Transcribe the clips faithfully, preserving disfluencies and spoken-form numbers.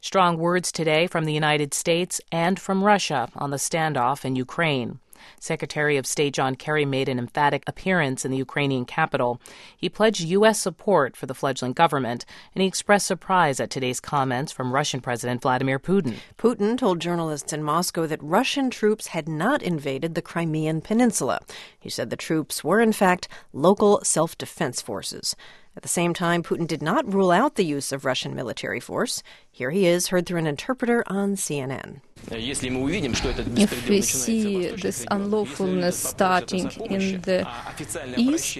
Strong words today from the United States and from Russia on the standoff in Ukraine. Secretary of State John Kerry made an emphatic appearance in the Ukrainian capital. He pledged U S support for the fledgling government, and he expressed surprise at today's comments from Russian President Vladimir Putin. Putin told journalists in Moscow that Russian troops had not invaded the Crimean Peninsula. He said the troops were, in fact, local self-defense forces. At the same time, Putin did not rule out the use of Russian military force. Here he is, heard through an interpreter on C N N. If we see this unlawfulness starting in the east,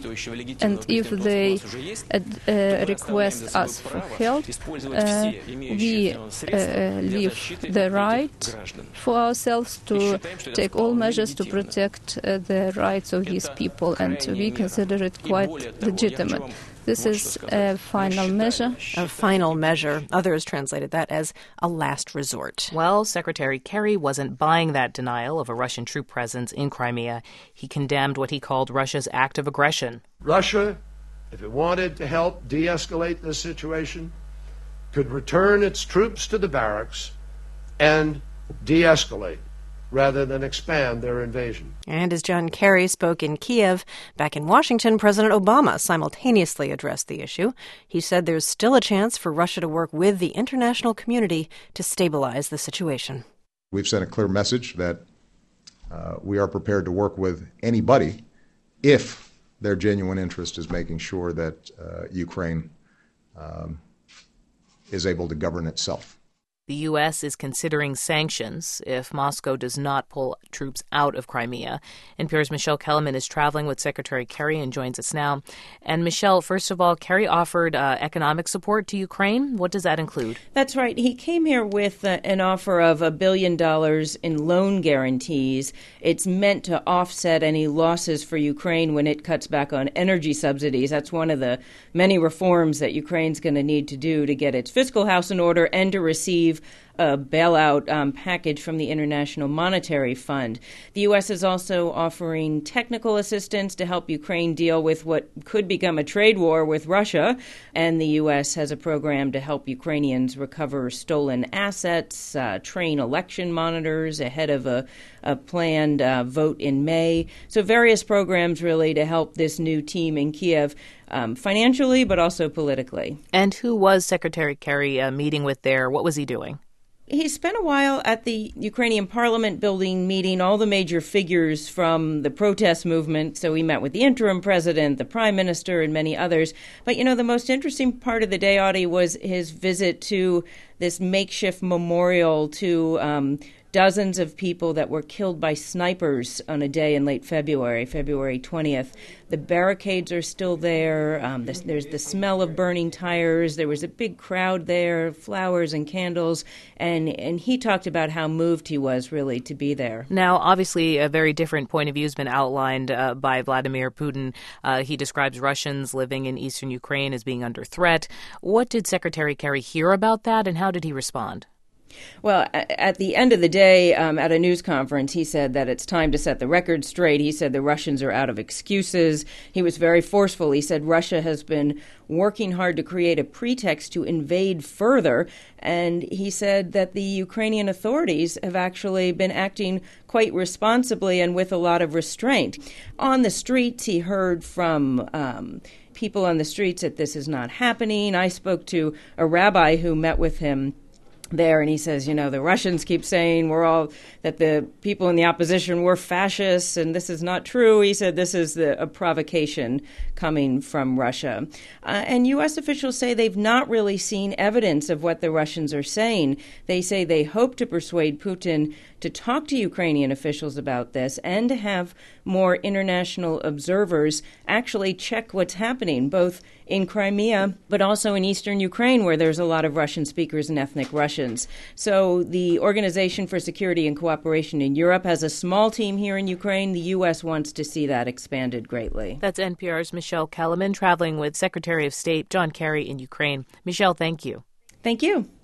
and if they uh, uh, request us for help, uh, we uh, leave the right for ourselves to take all measures to protect uh, the rights of these people, and we consider it quite legitimate. This is a final measure. A final measure. Others translated that as a last resort. Well, Secretary Kerry wasn't buying that denial of a Russian troop presence in Crimea. He condemned what he called Russia's act of aggression. Russia, if it wanted to help de-escalate this situation, could return its troops to the barracks and de-escalate, rather than expand their invasion. And as John Kerry spoke in Kiev, back in Washington, President Obama simultaneously addressed the issue. He said there's still a chance for Russia to work with the international community to stabilize the situation. We've sent a clear message that uh, we are prepared to work with anybody if their genuine interest is making sure that uh, Ukraine um, is able to govern itself. The U S is considering sanctions if Moscow does not pull troops out of Crimea. N P R's Michelle Kellerman is traveling with Secretary Kerry and joins us now. And Michelle, first of all, Kerry offered uh, economic support to Ukraine. What does that include? That's right. He came here with uh, an offer of a billion dollars in loan guarantees. It's meant to offset any losses for Ukraine when it cuts back on energy subsidies. That's one of the many reforms that Ukraine's going to need to do to get its fiscal house in order and to receive a bailout um, package from the International Monetary Fund. The U S is also offering technical assistance to help Ukraine deal with what could become a trade war with Russia. And the U S has a program to help Ukrainians recover stolen assets, uh, train election monitors ahead of a, a planned uh, vote in May. So various programs really to help this new team in Kiev um, financially, but also politically. And who was Secretary Kerry uh, meeting with there? What was he doing? He spent a while at the Ukrainian parliament building meeting all the major figures from the protest movement. So he met with the interim president, the prime minister, and many others. But, you know, the most interesting part of the day, Audie, was his visit to this makeshift memorial to um, dozens of people that were killed by snipers on a day in late February, February twentieth. The barricades are still there. Um, there's, there's the smell of burning tires. There was a big crowd there, flowers and candles. And, and he talked about how moved he was, really, to be there. Now, obviously, a very different point of view has been outlined uh, by Vladimir Putin. Uh, he describes Russians living in eastern Ukraine as being under threat. What did Secretary Kerry hear about that, and how did he respond? Well, at the end of the day, um, at a news conference, he said that it's time to set the record straight. He said the Russians are out of excuses. He was very forceful. He said Russia has been working hard to create a pretext to invade further. And he said that the Ukrainian authorities have actually been acting quite responsibly and with a lot of restraint. On the streets, he heard from um, people on the streets that this is not happening. I spoke to a rabbi who met with him there, and he says, you know, the Russians keep saying we're all, that the people in the opposition were fascists, and this is not true. He said this is the, a provocation coming from Russia. Uh, and U S officials say they've not really seen evidence of what the Russians are saying. They say they hope to persuade Putin to talk to Ukrainian officials about this and to have more international observers actually check what's happening, both in Crimea, but also in eastern Ukraine, where there's a lot of Russian speakers and ethnic Russians. So the Organization for Security and Cooperation in Europe has a small team here in Ukraine. The U S wants to see that expanded greatly. That's N P R's Michelle Kellerman traveling with Secretary of State John Kerry in Ukraine. Michelle, thank you. Thank you.